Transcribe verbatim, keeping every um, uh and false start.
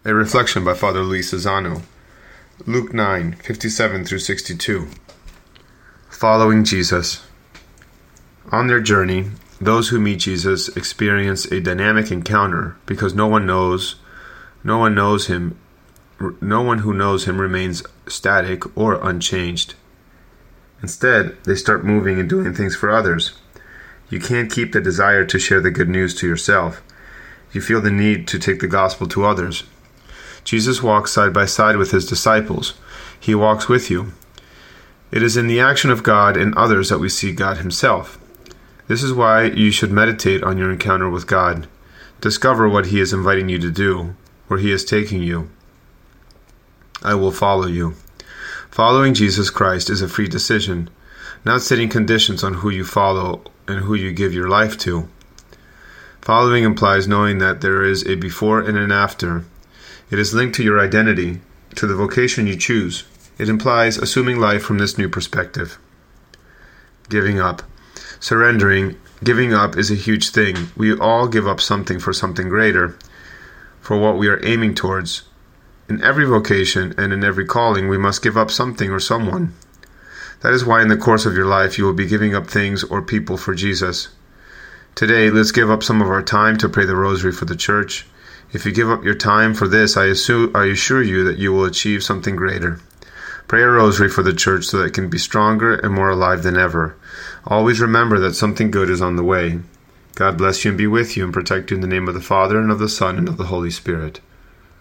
A reflection by Father Luis Lozano. Luke nine, fifty-seven through sixty-two. Following Jesus. On their journey, those who meet Jesus experience a dynamic encounter because no one knows, no one knows him, no one who knows him remains static or unchanged. Instead, they start moving and doing things for others. You can't keep the desire to share the good news to yourself. You feel the need to take the gospel to others. Jesus walks side by side with his disciples. He walks with you. It is in the action of God and others that we see God himself. This is why you should meditate on your encounter with God. Discover what he is inviting you to do, where he is taking you. I will follow you. Following Jesus Christ is a free decision, not setting conditions on who you follow and who you give your life to. Following implies knowing that there is a before and an after. It is linked to your identity, to the vocation you choose. It implies assuming life from this new perspective. Giving up. Surrendering, giving up is a huge thing. We all give up something for something greater, for what we are aiming towards. In every vocation and in every calling, we must give up something or someone. That is why in the course of your life you will be giving up things or people for Jesus. Today, let's give up some of our time to pray the rosary for the church. If you give up your time for this, I, assume, I assure you that you will achieve something greater. Pray a rosary for the church so that it can be stronger and more alive than ever. Always remember that something good is on the way. God bless you and be with you and protect you in the name of the Father, and of the Son, and of the Holy Spirit.